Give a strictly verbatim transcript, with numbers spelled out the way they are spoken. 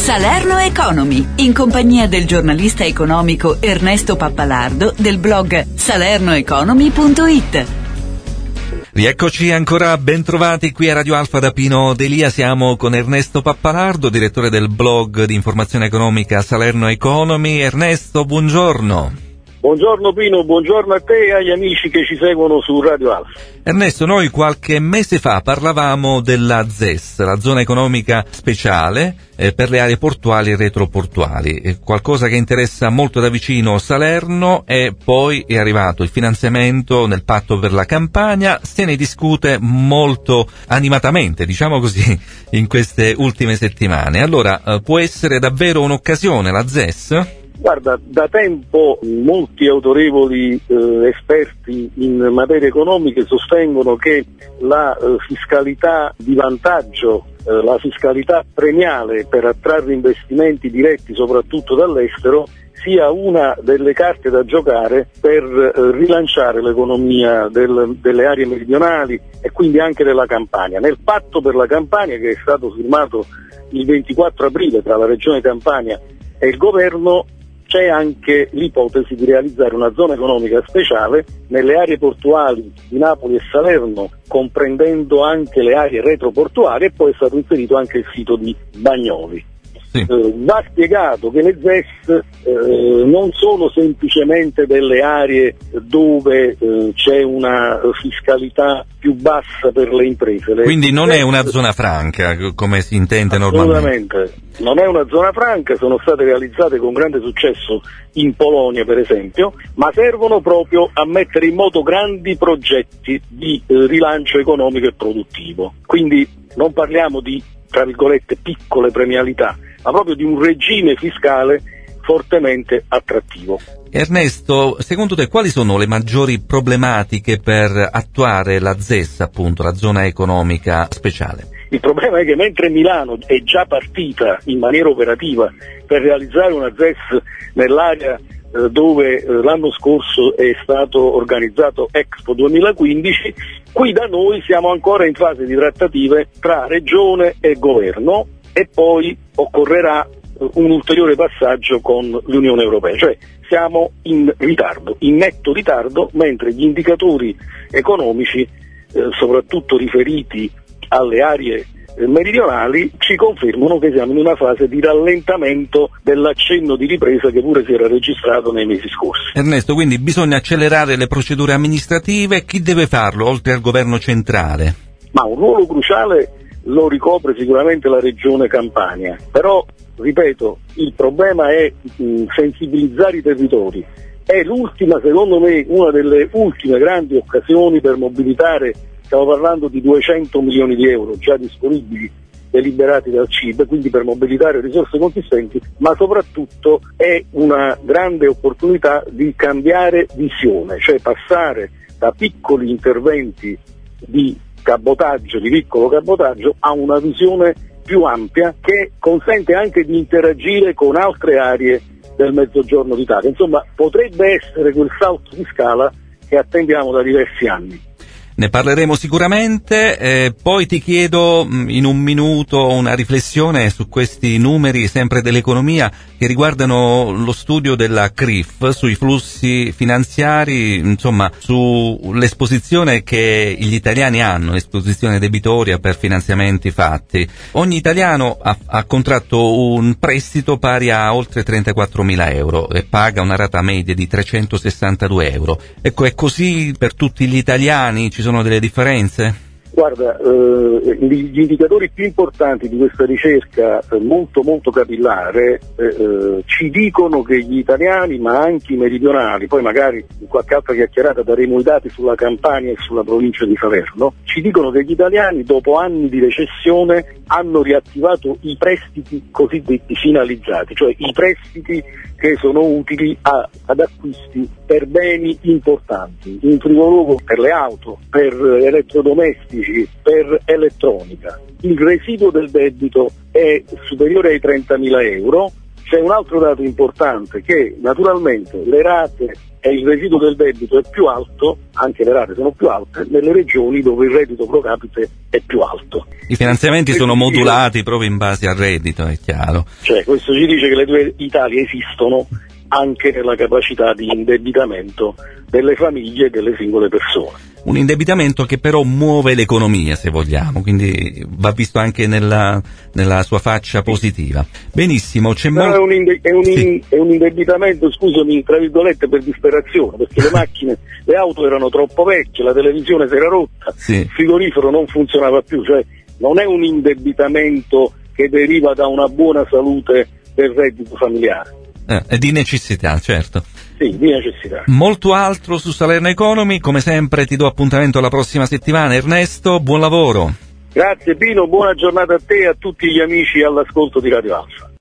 Salerno Economy, in compagnia del giornalista economico Ernesto Pappalardo del blog salerno economy punto it. Rieccoci ancora ben trovati qui a Radio Alfa da Pino Delia. Siamo con Ernesto Pappalardo, direttore del blog di informazione economica Salerno Economy. Ernesto, buongiorno. Buongiorno Pino, buongiorno a te e agli amici che ci seguono su Radio Alfa. Ernesto, noi qualche mese fa parlavamo della Z E S, la zona economica speciale eh, per le aree portuali e retroportuali, eh, qualcosa che interessa molto da vicino Salerno, e poi è arrivato il finanziamento nel patto per la Campania. Se ne discute molto animatamente, diciamo così, in queste ultime settimane. Allora, eh, può essere davvero un'occasione la Z E S? Guarda, da tempo molti autorevoli eh, esperti in materie economiche sostengono che la eh, fiscalità di vantaggio, eh, la fiscalità premiale per attrarre investimenti diretti soprattutto dall'estero, sia una delle carte da giocare per eh, rilanciare l'economia del, delle aree meridionali e quindi anche della Campania. Nel patto per la Campania, che è stato firmato il ventiquattro aprile tra la Regione Campania e il Governo, c'è anche l'ipotesi di realizzare una zona economica speciale nelle aree portuali di Napoli e Salerno, comprendendo anche le aree retroportuali, e poi è stato inserito anche il sito di Bagnoli. Sì. Eh, va spiegato che le Z E S eh, non sono semplicemente delle aree dove eh, c'è una fiscalità più bassa per le imprese. Le Quindi non Z E S, è una zona franca, come si intende normalmente? Assolutamente, non è una zona franca, sono state realizzate con grande successo in Polonia per esempio, ma servono proprio a mettere in moto grandi progetti di eh, rilancio economico e produttivo. Quindi non parliamo di, tra virgolette, piccole premialità, ma proprio di un regime fiscale fortemente attrattivo. Ernesto, secondo te quali sono le maggiori problematiche per attuare la Z E S, appunto, la zona economica speciale? Il problema è che mentre Milano è già partita in maniera operativa per realizzare una Z E S nell'area eh, dove eh, l'anno scorso è stato organizzato Expo duemilaquindici, qui da noi siamo ancora in fase di trattative tra Regione e Governo, e poi occorrerà un ulteriore passaggio con l'Unione Europea, cioè siamo in ritardo, in netto ritardo, mentre gli indicatori economici, eh, soprattutto riferiti alle aree eh, meridionali, ci confermano che siamo in una fase di rallentamento dell'accenno di ripresa che pure si era registrato nei mesi scorsi. Ernesto, quindi bisogna accelerare le procedure amministrative. Chi deve farlo, oltre al governo centrale? Ma un ruolo cruciale lo ricopre sicuramente la Regione Campania, però ripeto, il problema è mh, sensibilizzare i territori. È l'ultima, secondo me, una delle ultime grandi occasioni per mobilitare, stiamo parlando di duecento milioni di euro già disponibili e liberati dal C I B, quindi per mobilitare risorse consistenti, ma soprattutto è una grande opportunità di cambiare visione, cioè passare da piccoli interventi di cabotaggio, di piccolo cabotaggio, a una visione più ampia che consente anche di interagire con altre aree del Mezzogiorno d'Italia. Insomma, potrebbe essere quel salto di scala che attendiamo da diversi anni. Ne parleremo sicuramente, eh, poi ti chiedo mh, in un minuto una riflessione su questi numeri sempre dell'economia che riguardano lo studio della C R I F sui flussi finanziari, insomma sull'esposizione che gli italiani hanno, l'esposizione debitoria per finanziamenti fatti. Ogni italiano ha, ha contratto un prestito pari a oltre trentaquattromila euro e paga una rata media di trecentosessantadue euro. Ecco, è così per tutti gli italiani? Ci sono delle differenze? Guarda, eh, gli indicatori più importanti di questa ricerca eh, molto molto capillare eh, eh, ci dicono che gli italiani, ma anche i meridionali, poi magari in qualche altra chiacchierata daremo i dati sulla Campania e sulla provincia di Salerno, ci dicono che gli italiani dopo anni di recessione hanno riattivato i prestiti cosiddetti finalizzati, cioè i prestiti che sono utili a, ad acquisti per beni importanti, in primo luogo per le auto, per elettrodomestici, per elettronica. Il residuo del debito è superiore ai trentamila euro, c'è un altro dato importante, che naturalmente le rate e il residuo del debito è più alto, anche le rate sono più alte, nelle regioni dove il reddito pro capite è più alto. I finanziamenti sono modulati proprio in base al reddito, è chiaro. Cioè, questo ci dice che le due Italie esistono anche nella capacità di indebitamento delle famiglie e delle singole persone. Un indebitamento che però muove l'economia, se vogliamo, quindi va visto anche nella, nella sua faccia positiva. Benissimo, c'è Però mo- è, un inde- è, un in- sì. è un indebitamento, scusami, tra virgolette, per disperazione, perché le macchine, le auto erano troppo vecchie, la televisione si era rotta, Sì. il frigorifero non funzionava più, cioè non è un indebitamento che deriva da una buona salute del reddito familiare. Eh, è di necessità, certo. Sì, di necessità. Molto altro su Salerno Economy, come sempre ti do appuntamento la prossima settimana. Ernesto, buon lavoro. Grazie Pino, buona giornata a te e a tutti gli amici all'ascolto di Radio Alfa.